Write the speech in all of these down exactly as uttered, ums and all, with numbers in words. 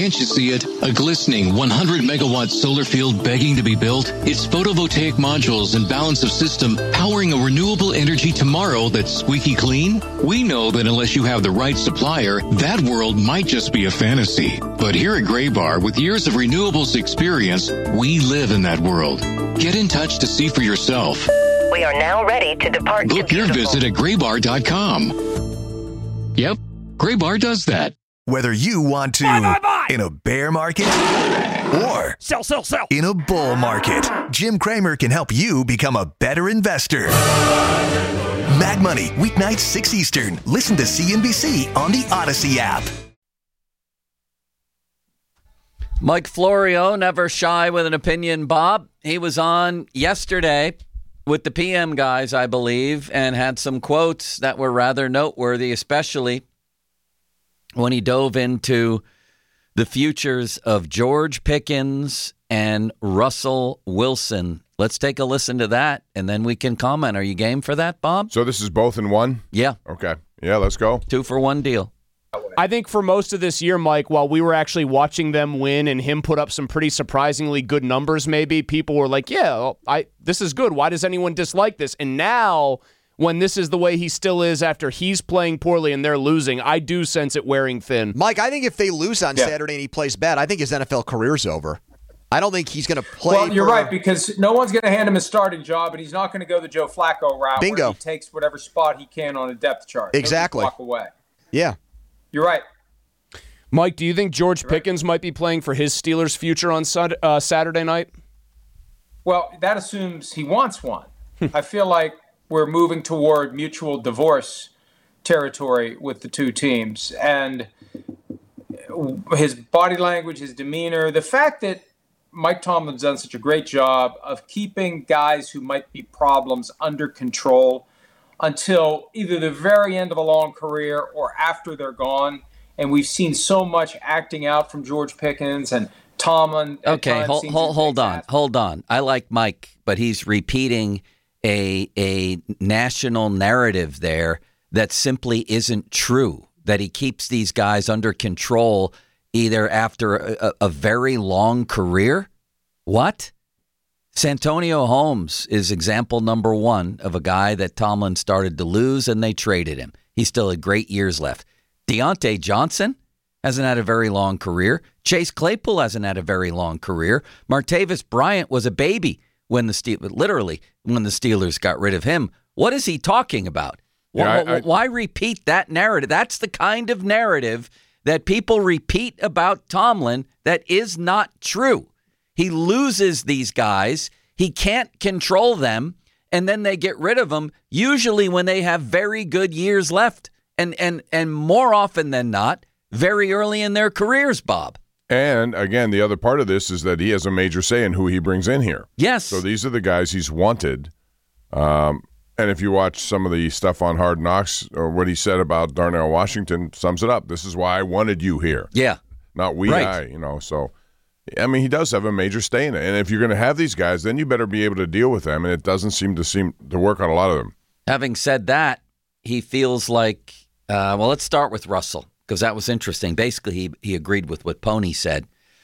Can't you see it? A glistening one hundred megawatt solar field begging to be built? It's photovoltaic modules and balance of system powering a renewable energy tomorrow that's squeaky clean? We know that unless you have the right supplier, that world might just be a fantasy. But here at Graybar, with years of renewables experience, we live in that world. Get in touch to see for yourself. We are now ready to depart. Book your visit at graybar dot com. Yep, Graybar does that. Whether you want to buy, buy, buy. in a bear market or sell, sell, sell. in a bull market, Jim Cramer can help you become a better investor. Mad Money, weeknights six Eastern. Listen to C N B C on the Odyssey app. Mike Florio, never shy with an opinion, Bob. He was on yesterday with the P M guys, I believe, and had some quotes that were rather noteworthy, especially when he dove into the futures of George Pickens and Russell Wilson. Let's take a listen to that, and then we can comment. Are you game for that, Bob? So this is both in one? Yeah. Okay. Yeah, let's go. Two for one deal. I think for most of this year, Mike, while we were actually watching them win and him put up some pretty surprisingly good numbers, maybe, people were like, yeah, I this is good. Why does anyone dislike this? And now, when this is the way he still is after he's playing poorly and they're losing, I do sense it wearing thin. Mike, I think if they lose on yeah. Saturday and he plays bad, I think his N F L career's over. I don't think he's going to play. Well, you're for... right, because no one's going to hand him a starting job, and he's not going to go the Joe Flacco route. Bingo. Where he takes whatever spot he can on a depth chart. Exactly. Walk away. Yeah. You're right. Mike, do you think George you're Pickens right. might be playing for his Steelers' future on uh, Saturday night? Well, that assumes he wants one. I feel like we're moving toward mutual divorce territory with the two teams. And his body language, his demeanor, the fact that Mike Tomlin's done such a great job of keeping guys who might be problems under control until either the very end of a long career or after they're gone. And we've seen so much acting out from George Pickens and Tomlin. Okay, hold, hold, hold on, hold on. I like Mike, but he's repeating a a national narrative there that simply isn't true, that he keeps these guys under control either after a, a very long career. What? Santonio Holmes is example number one of a guy that Tomlin started to lose and they traded him. He still had great years left. Deontay Johnson hasn't had a very long career. Chase Claypool hasn't had a very long career. Martavis Bryant was a baby when the Steel, literally when the Steelers got rid of him. What is he talking about? Yeah, why, I, I, why repeat that narrative? That's the kind of narrative that people repeat about Tomlin that is not true. He loses these guys. He can't control them, and then they get rid of them, usually when they have very good years left. And and and more often than not, very early in their careers, Bob. And, again, the other part of this is that he has a major say in who he brings in here. Yes. So these are the guys he's wanted. Um, and if you watch some of the stuff on Hard Knocks, or what he said about Darnell Washington sums it up. This is why I wanted you here. Yeah. Not we, right. I, you know. So, I mean, he does have a major stay in it. And if you're going to have these guys, then you better be able to deal with them. And it doesn't seem to seem to work on a lot of them. Having said that, he feels like, uh, well, let's start with Russell, because that was interesting. Basically, he, he agreed with what Pony said.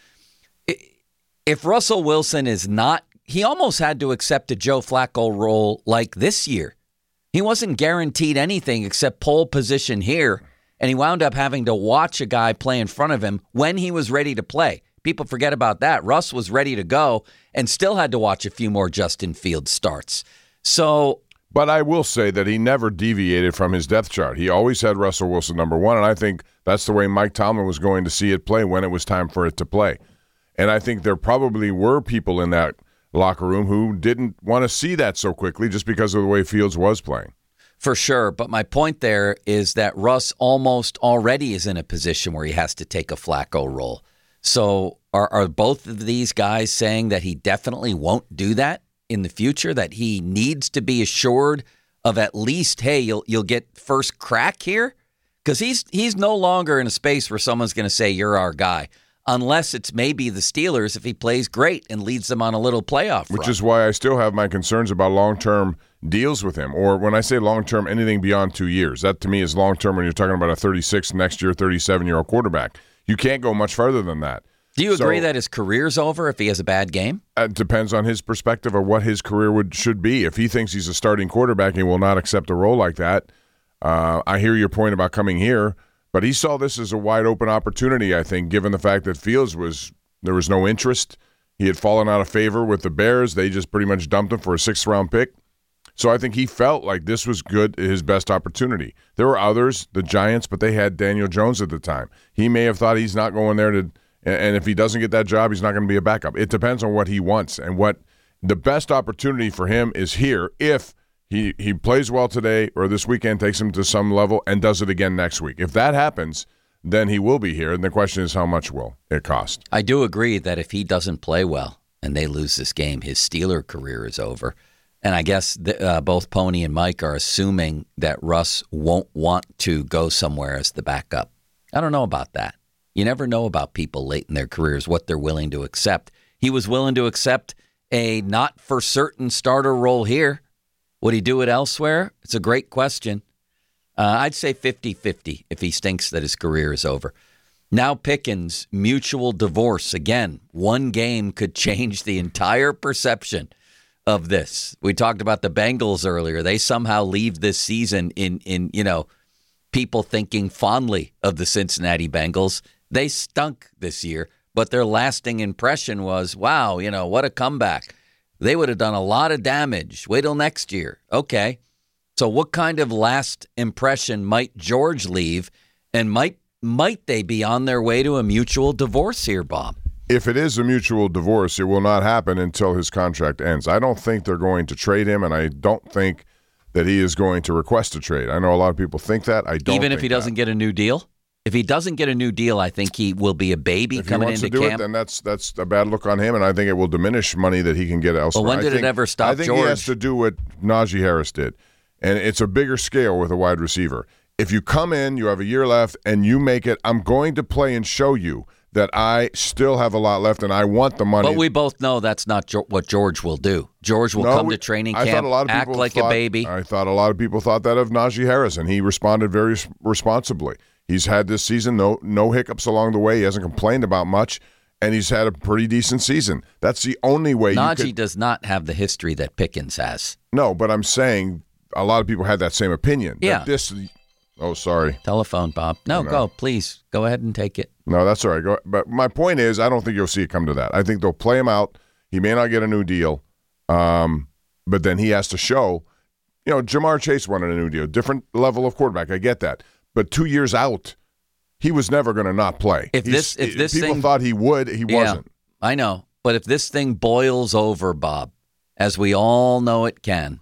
If Russell Wilson is not, he almost had to accept a Joe Flacco role like this year. He wasn't guaranteed anything except pole position here, and he wound up having to watch a guy play in front of him when he was ready to play. People forget about that. Russ was ready to go and still had to watch a few more Justin Fields starts. So, but I will say that he never deviated from his depth chart. He always had Russell Wilson number one, and I think that's the way Mike Tomlin was going to see it play when it was time for it to play. And I think there probably were people in that locker room who didn't want to see that so quickly just because of the way Fields was playing. For sure. But my point there is that Russ almost already is in a position where he has to take a Flacco role. So are, are both of these guys saying that he definitely won't do that in the future, that he needs to be assured of at least, hey, you'll you'll get first crack here? Because he's he's no longer in a space where someone's going to say, you're our guy. Unless it's maybe the Steelers if he plays great and leads them on a little playoff run. Which is why I still have my concerns about long-term deals with him. Or when I say long-term, anything beyond two years. That to me is long-term when you're talking about a thirty-six, next year, thirty-seven-year-old quarterback. You can't go much further than that. Do you So- agree that his career's over if he has a bad game? It depends on his perspective of what his career would should be. If he thinks he's a starting quarterback and will not accept a role like that, uh, I hear your point about coming here, but he saw this as a wide open opportunity, I think, given the fact that Fields was there was no interest. He had fallen out of favor with the Bears. They just pretty much dumped him for a sixth round pick. So I think he felt like this was good, his best opportunity. There were others, the Giants, but they had Daniel Jones at the time. He may have thought he's not going there to. And if he doesn't get that job, he's not going to be a backup. It depends on what he wants. And what the best opportunity for him is here if he, he plays well today or this weekend, takes him to some level, and does it again next week. If that happens, then he will be here. And the question is, how much will it cost? I do agree that if he doesn't play well and they lose this game, his Steeler career is over. And I guess the, uh, both Pony and Mike are assuming that Russ won't want to go somewhere as the backup. I don't know about that. You never know about people late in their careers, what they're willing to accept. He was willing to accept a not for certain starter role here. Would he do it elsewhere? It's a great question. Uh, I'd say fifty-fifty if he thinks that his career is over. Now Pickens, mutual divorce. Again, one game could change the entire perception of this. We talked about the Bengals earlier. They somehow leave this season in, in you know, people thinking fondly of the Cincinnati Bengals. They stunk this year, but their lasting impression was, wow, you know, what a comeback. They would have done a lot of damage. Wait till next year. Okay. So what kind of last impression might George leave, and might might they be on their way to a mutual divorce here, Bob? If it is a mutual divorce, it will not happen until his contract ends. I don't think they're going to trade him, and I don't think that he is going to request a trade. I know a lot of people think that. I don't Even if think he doesn't that. get a new deal? If he doesn't get a new deal, I think he will be a baby If coming he wants into to do camp. it, then that's that's a bad look on him, and I think it will diminish money that he can get elsewhere. Well, when I did it think- ever stop I think George? he has to do what Najee Harris did, and it's a bigger scale with a wide receiver. If you come in, you have a year left, and you make it, I'm going to play and show you that I still have a lot left, and I want the money. But we both know that's not jo- what George will do. George will No, come we- to training I camp, thought a lot of act people like thought- a baby. I thought a lot of people thought that of Najee Harris, and he responded very s- responsibly. He's had this season, no no hiccups along the way. He hasn't complained about much, and he's had a pretty decent season. That's the only way Najee you could. does not have the history that Pickens has. No, but I'm saying a lot of people had that same opinion. that Yeah. This. Oh, sorry. Telephone, Bob. No, No. go, please. Go ahead and take it. No, that's all right. Go, but my point is, I don't think you'll see it come to that. I think they'll play him out. He may not get a new deal, um, but then he has to show. You know, Jamar Chase wanted a new deal, different level of quarterback. I get that, but two years out, he was never going to not play. If He's- this- if this people thing- thought he would, he Yeah, wasn't. I know. But if this thing boils over, Bob, as we all know it can,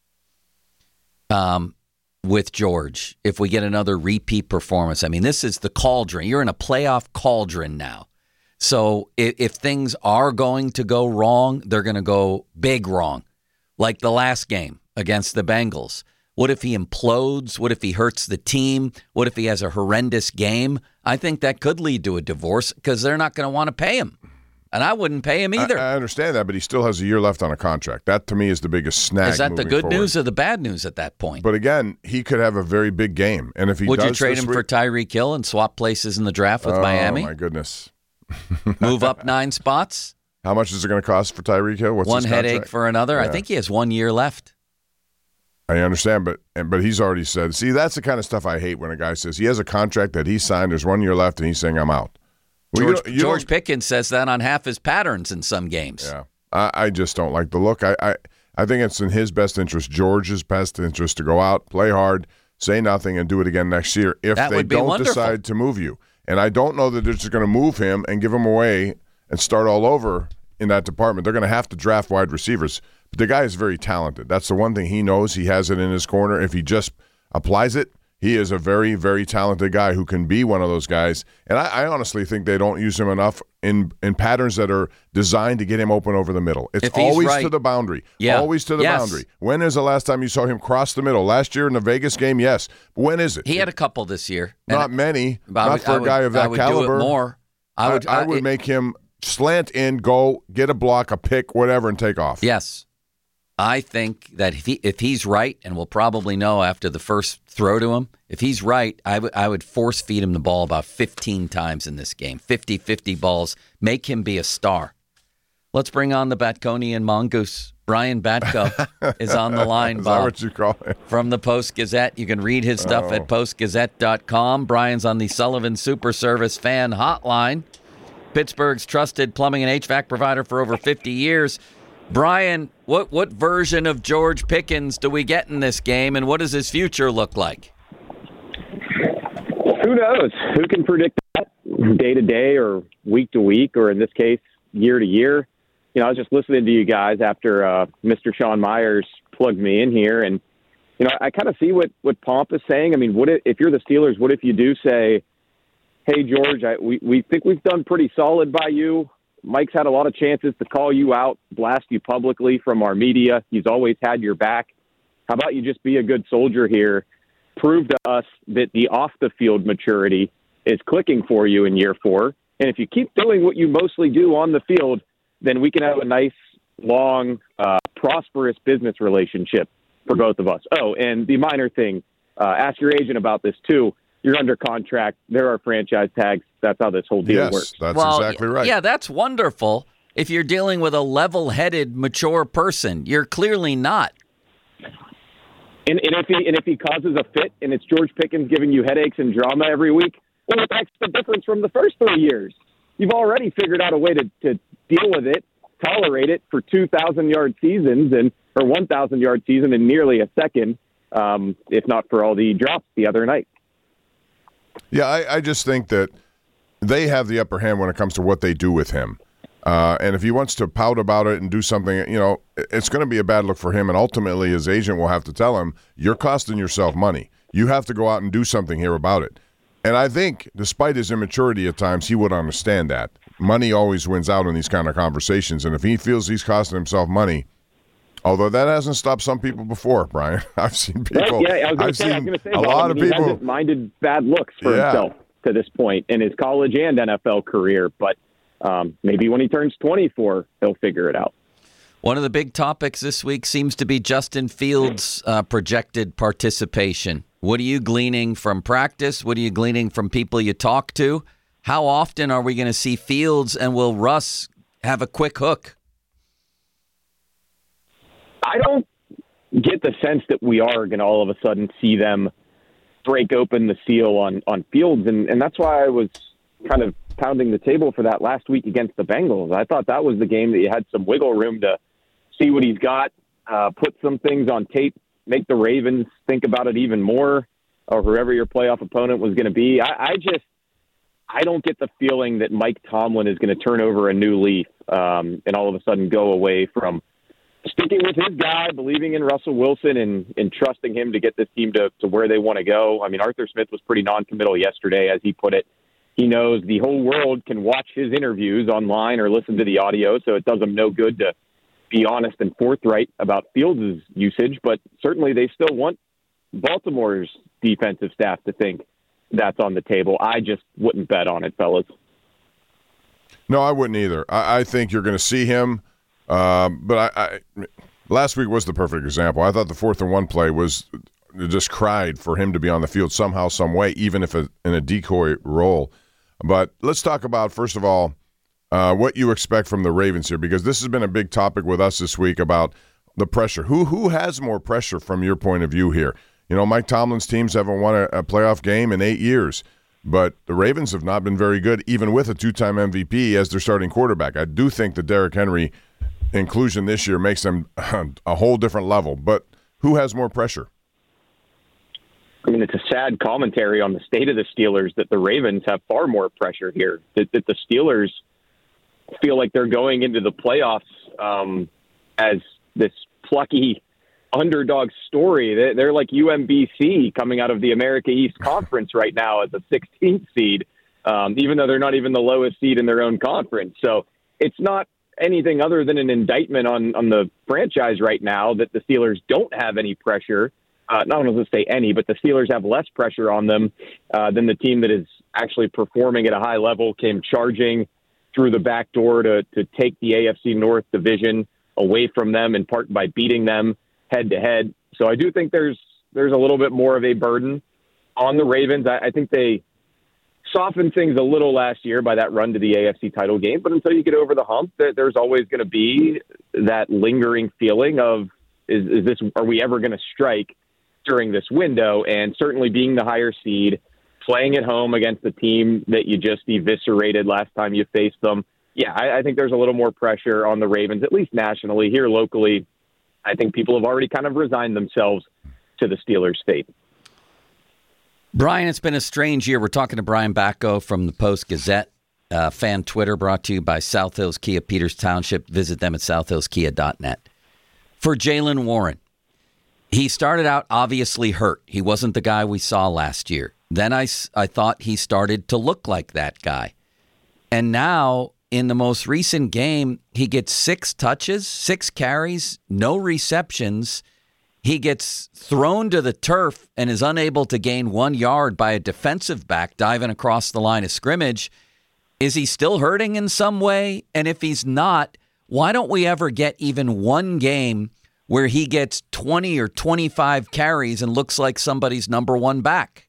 um, with George, if we get another repeat performance, I mean, this is the cauldron. You're in a playoff cauldron now. So if, if things are going to go wrong, they're going to go big wrong, like the last game against the Bengals. What if he implodes? What if he hurts the team? What if he has a horrendous game? I think that could lead to a divorce because they're not going to want to pay him. And I wouldn't pay him either. I, I understand that, but he still has a year left on a contract. That, to me, is the biggest snag. Is that the moving good forward. news or the bad news at that point? But again, he could have a very big game, and if he Would does you trade this him week- for Tyreek Hill and swap places in the draft with oh, Miami? my goodness. Move up nine spots? How much is it going to cost for Tyreek Hill? What's One his headache contract? for another? I Yeah. think he has one year left. I understand, but but he's already said. See, that's the kind of stuff I hate when a guy says he has a contract that he signed. There's one year left, and he's saying I'm out. Well, you George, don't- you George don't- Pickens says that on half his patterns in some games. Yeah, I, I just don't like the look. I, I I think it's in his best interest, George's best interest, to go out, play hard, say nothing, and do it again next year if That they would be don't wonderful. decide to move you. And I don't know that they're just going to move him and give him away and start all over in that department. They're going to have to draft wide receivers. But the guy is very talented. That's the one thing he knows. He has it in his corner. If he just applies it, he is a very, very talented guy who can be one of those guys. And I, I honestly think they don't use him enough in, in patterns that are designed to get him open over the middle. It's If he's always right. to the boundary. Yeah. Always to the Yes. boundary. When is the last time you saw him cross the middle? Last year in the Vegas game, yes. But when is it? He had a couple this year. And Not many. But I Not would- for I a would- guy of I that would caliber. do it more. I would, I, I would it- make him slant in, go, get a block, a pick, whatever, and take off. Yes. I think that if, he, if he's right, and we'll probably know after the first throw to him, if he's right, I, w- I would force feed him the ball about fifteen times in this game. fifty-fifty balls. Make him be a star. Let's bring on the Batconian Mongoose. Brian Batko is on the line, is Bob. that what you call it? From the Post-Gazette. You can read his stuff oh. at post gazette dot com. Brian's on the Sullivan Super Service fan hotline. Pittsburgh's trusted plumbing and H V A C provider for over fifty years. Brian, what what version of George Pickens do we get in this game, and what does his future look like? Who knows? Who can predict that day to day or week to week, or in this case, year to year? You know, I was just listening to you guys after uh, Mister Sean Myers plugged me in here, and you know, I kind of see what what Pomp is saying. I mean, what if, if you're the Steelers? What if you do say, "Hey, George, I, we we think we've done pretty solid by you. Mike's had a lot of chances to call you out, blast you publicly from our media. He's always had your back. How about you just be a good soldier here? Prove to us that the off-the-field maturity is clicking for you in year four. And if you keep doing what you mostly do on the field, then we can have a nice, long, uh, prosperous business relationship for both of us." Oh, and the minor thing, uh, ask your agent about this too. You're under contract. There are franchise tags. That's how this whole deal yes, works. That's well, exactly right. Yeah, that's wonderful. If you're dealing with a level-headed, mature person, you're clearly not. And, and if he and if he causes a fit and it's George Pickens giving you headaches and drama every week, well, that's the difference from the first three years. You've already figured out a way to, to deal with it, tolerate it for two thousand yard seasons and or one thousand yard season in nearly a second, um, if not for all the drops the other night. Yeah, I, I just think that they have the upper hand when it comes to what they do with him. Uh, and if he wants to pout about it and do something, you know, it's going to be a bad look for him. And ultimately, his agent will have to tell him, you're costing yourself money. You have to go out and do something here about it. And I think, despite his immaturity at times, he would understand that. Money always wins out in these kind of conversations. And if he feels he's costing himself money, although that hasn't stopped some people before, Brian. I've seen people. Right, yeah, I was going I've to say, I was gonna say a well, lot I mean, of he people. hasn't minded bad looks for Yeah. himself to this point in his college and N F L career. But um, maybe when he turns twenty-four, he'll figure it out. One of the big topics this week seems to be Justin Fields' uh, projected participation. What are you gleaning from practice? What are you gleaning from people you talk to? How often are we going to see Fields, and will Russ have a quick hook? I don't get the sense that we are going to all of a sudden see them break open the seal on, on Fields, and, and that's why I was kind of pounding the table for that last week against the Bengals. I thought that was the game that you had some wiggle room to see what he's got, uh, put some things on tape, make the Ravens think about it even more, or whoever your playoff opponent was going to be. I, I just, I don't get the feeling that Mike Tomlin is going to turn over a new leaf um, and all of a sudden go away from sticking with his guy, believing in Russell Wilson and, and trusting him to get this team to, to where they want to go. I mean, Arthur Smith was pretty non-committal yesterday, as he put it. He knows the whole world can watch his interviews online or listen to the audio, so it does him no good to be honest and forthright about Fields' usage, but certainly they still want Baltimore's defensive staff to think that's on the table. I just wouldn't bet on it, fellas. No, I wouldn't either. I, I think you're going to see him, um, but I, I last week was the perfect example. I thought the fourth and one play was just cried for him to be on the field somehow, some way, even if a, in a decoy role. But let's talk about, first of all, uh, what you expect from the Ravens here, because this has been a big topic with us this week about the pressure. Who who has more pressure from your point of view here? You know, Mike Tomlin's teams haven't won a, a playoff game in eight years, but the Ravens have not been very good, even with a two-time M V P as their starting quarterback. I do think the Derrick Henry inclusion this year makes them a whole different level, but who has more pressure? I mean, it's a sad commentary on the state of the Steelers that the Ravens have far more pressure here, that, that the Steelers feel like they're going into the playoffs um, as this plucky underdog story. They're, they're like U M B C coming out of the America East Conference right now as a sixteenth seed, um, even though they're not even the lowest seed in their own conference. So it's not anything other than an indictment on, on the franchise right now that the Steelers don't have any pressure. Uh, not only to say any, but the Steelers have less pressure on them uh, than the team that is actually performing at a high level, came charging through the back door to, to take the A F C North division away from them, in part by beating them head to head. So I do think there's there's a little bit more of a burden on the Ravens. I, I think they softened things a little last year by that run to the A F C title game, but until you get over the hump, there's always going to be that lingering feeling of, is, is this, are we ever going to strike during this window? And certainly being the higher seed, playing at home against the team that you just eviscerated last time you faced them. Yeah, I, I think there's a little more pressure on the Ravens, at least nationally. Here locally, I think people have already kind of resigned themselves to the Steelers' fate. Brian, it's been a strange year. We're talking to Brian Batko from the Post-Gazette. Uh, fan Twitter brought to you by South Hills Kia, Peters Township. Visit them at south hills kia dot net. For Jaylen Warren, he started out obviously hurt. He wasn't the guy we saw last year. Then I, I thought he started to look like that guy. And now, in the most recent game, he gets six touches, six carries, no receptions. He gets thrown to the turf and is unable to gain one yard by a defensive back diving across the line of scrimmage. Is he still hurting in some way? And if he's not, why don't we ever get even one game where he gets twenty or twenty-five carries and looks like somebody's number one back?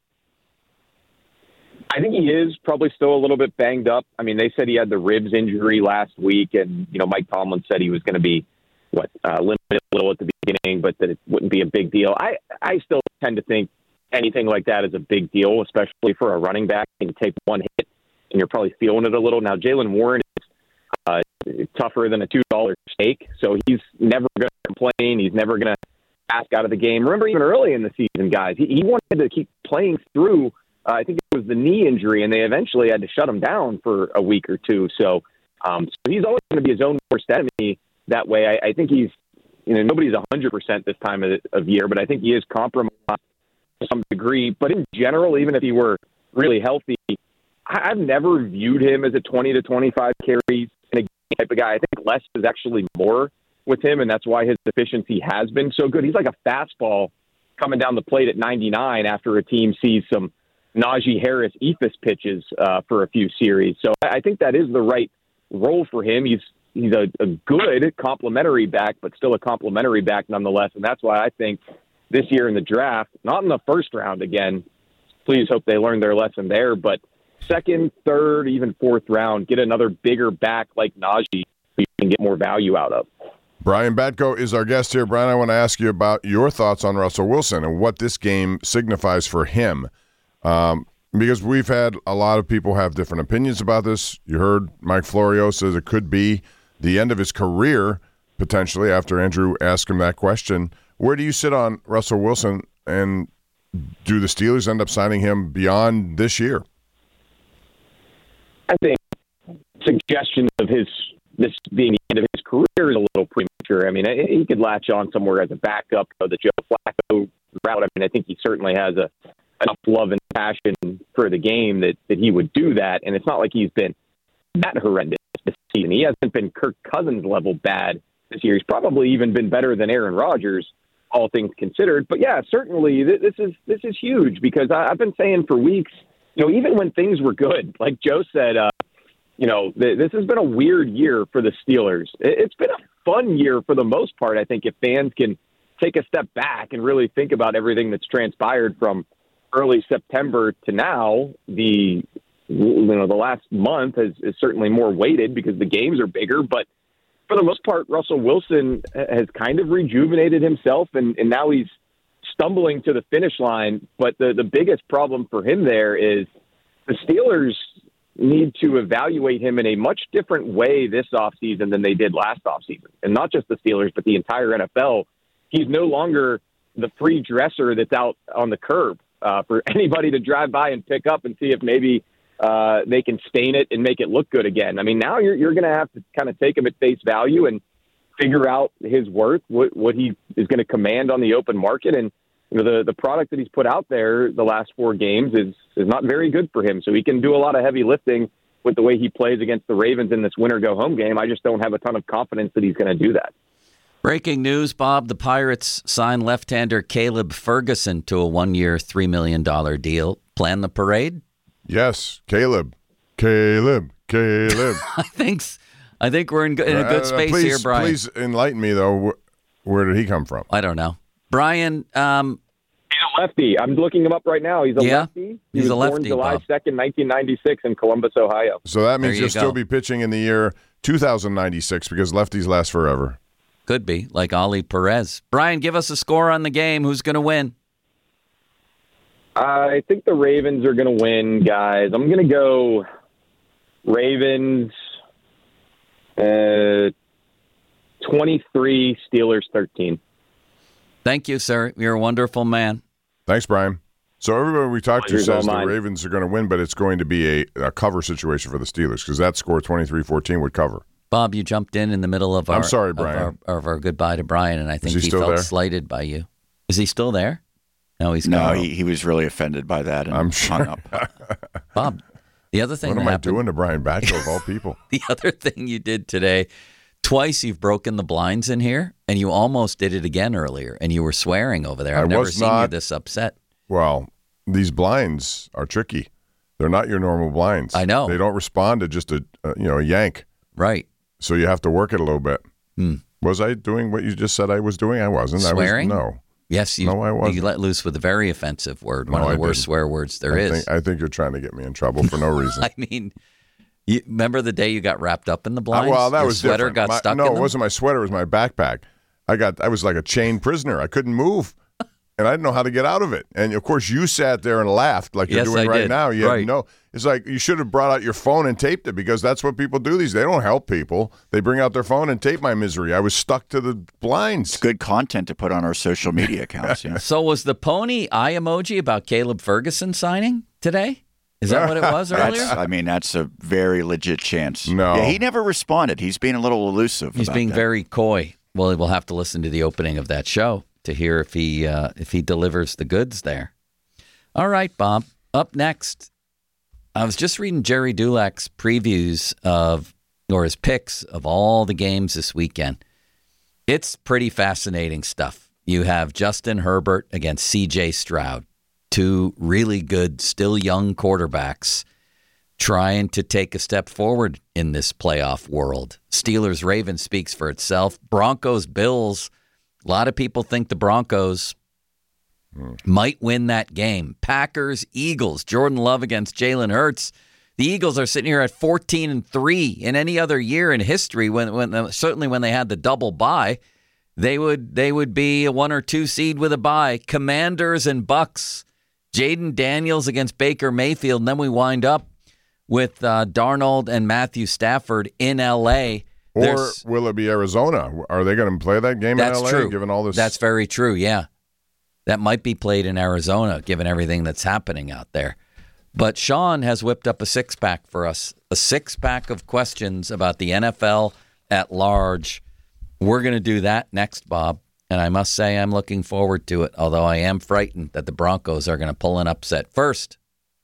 I think he is probably still a little bit banged up. I mean, they said he had the ribs injury last week, and, you know, Mike Tomlin said he was going to be, what, uh, limited a little at the beginning, but that it wouldn't be a big deal. I, I still tend to think anything like that is a big deal, especially for a running back. You can take one hit, and you're probably feeling it a little. Now, Jaylen Warren is uh, tougher than a two dollar steak, so he's never going to complain. He's never going to ask out of the game. Remember, even early in the season, guys, he, he wanted to keep playing through, uh, I think it was the knee injury, and they eventually had to shut him down for a week or two. So, um, so he's always going to be his own worst enemy that way. I, I think he's, you know, nobody's one hundred percent this time of, of year, but I think he is compromised to some degree. But in general, even if he were really healthy, I, I've never viewed him as a twenty to twenty-five carries in a game type of guy. I think less is actually more with him, and that's why his efficiency has been so good. He's like a fastball coming down the plate at ninety-nine after a team sees some Najee Harris ephus pitches uh, for a few series. So I, I think that is the right role for him. He's He's a, a good complementary back, but still a complementary back nonetheless. And that's why I think this year in the draft, not in the first round again, please hope they learn their lesson there, but second, third, even fourth round, get another bigger back like Najee so you can get more value out of. Brian Batko is our guest here. Brian, I want to ask you about your thoughts on Russell Wilson and what this game signifies for him. Um, because we've had a lot of people have different opinions about this. You heard Mike Florio says it could be the end of his career, potentially, after Andrew asked him that question. Where do you sit on Russell Wilson, and do the Steelers end up signing him beyond this year? I think suggestion of his this being the end of his career is a little premature. I mean, he could latch on somewhere as a backup of the Joe Flacco route. I mean, I think he certainly has a enough love and passion for the game that, that he would do that, and it's not like he's been that horrendous this season. He hasn't been Kirk Cousins level bad this year. He's probably even been better than Aaron Rodgers, all things considered. But yeah, certainly th- this is this is huge because I, I've been saying for weeks, you know, even when things were good, like Joe said, uh, you know, th- this has been a weird year for the Steelers. It- it's been a fun year for the most part. I think if fans can take a step back and really think about everything that's transpired from early September to now, the you know, the last month is, is certainly more weighted because the games are bigger. But for the most part, Russell Wilson has kind of rejuvenated himself, and, and now he's stumbling to the finish line. But the, the biggest problem for him there is the Steelers need to evaluate him in a much different way this offseason than they did last offseason. And not just the Steelers, but the entire N F L. He's no longer the free dresser that's out on the curb uh, for anybody to drive by and pick up and see if maybe uh, they can stain it and make it look good again. I mean, now you're you're going to have to kind of take him at face value and figure out his worth, what, what he is going to command on the open market. And you know, the, the product that he's put out there the last four games is, is not very good for him. So he can do a lot of heavy lifting with the way he plays against the Ravens in this winner go home game. I just don't have a ton of confidence that he's going to do that. Breaking news, Bob. The Pirates signed left-hander Caleb Ferguson to a one-year, three million dollars deal. Plan the parade? Yes, Caleb. Caleb. Caleb. I think I think we're in, in a good Uh, space please, here, Brian. Please enlighten me, though. Wh- Where did he come from? I don't know. Brian, um, He's a lefty. I'm looking him up right now. He's a Yeah, lefty. He he's was a lefty, born July Bob. second, nineteen ninety-six in Columbus, Ohio. So that means There you you'll still go. be pitching in the year two thousand ninety-six because lefties last forever. could be like Ali Perez. Brian, give us a score on the game. Who's going to win? I think the Ravens are going to win, guys. I'm going to go Ravens uh, twenty-three, Steelers thirteen. Thank you, sir. You're a wonderful man. Thanks, Brian. So everybody we talked to Pleasure's all says the mine. Ravens are going to win, but it's going to be a, a cover situation for the Steelers because that score twenty-three fourteen would cover. Bob, you jumped in in the middle of our, I'm sorry, of Brian. our, of our goodbye to Brian, and I think he he, still felt there? slighted by you. Is he still there? No, he's No, gone. he, he was really offended by that and I'm hung sure. up. Bob, the other thing What that am I happened, doing to Brian Batcho of all people? the other thing you did today, twice you've broken the blinds in here, and you almost did it again earlier, and you were swearing over there. I've I never was seen you not. this upset. Well, these blinds are tricky. They're not your normal blinds. I know. They don't respond to just a, a you know a yank. Right. So you have to work it a little bit. Hmm. Was I doing what you just said I was doing? I wasn't. Swearing? I was, no. Yes, you, No, I wasn't. you let loose with a very offensive word, one No, of the I worst didn't. swear words there I is. Think, I think you're trying to get me in trouble for no reason. I mean, you, remember the day you got wrapped up in the Uh, blinds? well, that Your was sweater different. got My- stuck No, in it them? wasn't my sweater. It was my backpack. I got. I was like a chained prisoner. I couldn't move, and I didn't know how to get out of it. And of course, you sat there and laughed like Yes, you're doing I right did. now. You Right. had no. It's like you should have brought out your phone and taped it because that's what people do. These they don't help people. They bring out their phone and tape my misery. I was stuck to the blinds. Good content to put on our social media accounts. Yeah. So was the pony eye emoji about Caleb Ferguson signing today? Is that what it was earlier? That's, I mean, that's a very legit chance. No. Yeah, he never responded. He's being a little elusive. He's about being that. very coy. Well, we'll have to listen to the opening of that show to hear if he uh, if he delivers the goods there. All right, Bob. Up next, I was just reading Jerry Dulac's previews of, or his picks of all the games this weekend. It's pretty fascinating stuff. You have Justin Herbert against C J Stroud, two really good, still young quarterbacks trying to take a step forward in this playoff world. Steelers Ravens speaks for itself. Broncos Bills. A lot of people think the Broncos might win that game. Packers Eagles. Jordan Love against Jalen Hurts. The Eagles are sitting here at fourteen and three. In any other year in history, when when certainly when they had the double bye, they would they would be a one or two seed with a bye. Commanders and Bucks. Jaden Daniels against Baker Mayfield. And then we wind up with uh, Darnold and Matthew Stafford in L A. Or There's- will it be Arizona? Are they going to play that game That's in L A? true. Given all this, That's very true, yeah. That might be played in Arizona, given everything that's happening out there. But Sean has whipped up a six-pack for us, a six-pack of questions about the N F L at large. We're going to do that next, Bob. And I must say I'm looking forward to it, although I am frightened that the Broncos are going to pull an upset. First,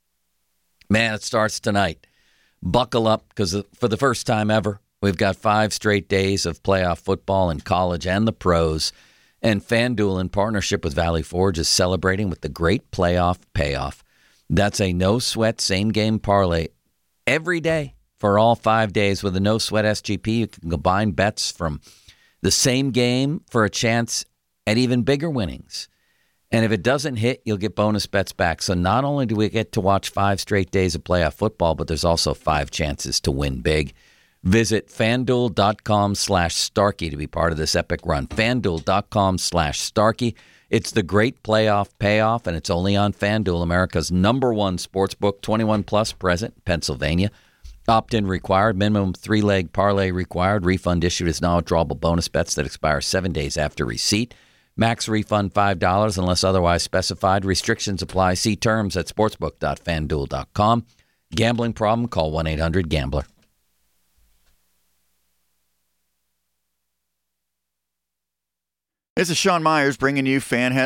man, it starts tonight. Buckle up, because for the first time ever, we've got five straight days of playoff football in college and the pros. And FanDuel, in partnership with Valley Forge, is celebrating with the great playoff payoff. That's a no-sweat same-game parlay every day for all five days. With a no-sweat S G P, you can combine bets from the same game for a chance at even bigger winnings. And if it doesn't hit, you'll get bonus bets back. So not only do we get to watch five straight days of playoff football, but there's also five chances to win big. Visit FanDuel.com slash Starkey to be part of this epic run. FanDuel.com slash Starkey. It's the great playoff payoff, and it's only on FanDuel, America's number one sportsbook, twenty-one plus, present in Pennsylvania. Opt-in required, minimum three-leg parlay required. Refund issued as non-withdrawable bonus bets that expire seven days after receipt. Max refund five dollars unless otherwise specified. Restrictions apply. See terms at sportsbook dot fan duel dot com. Gambling problem? Call one eight hundred gambler. This is Sean Myers bringing you Fan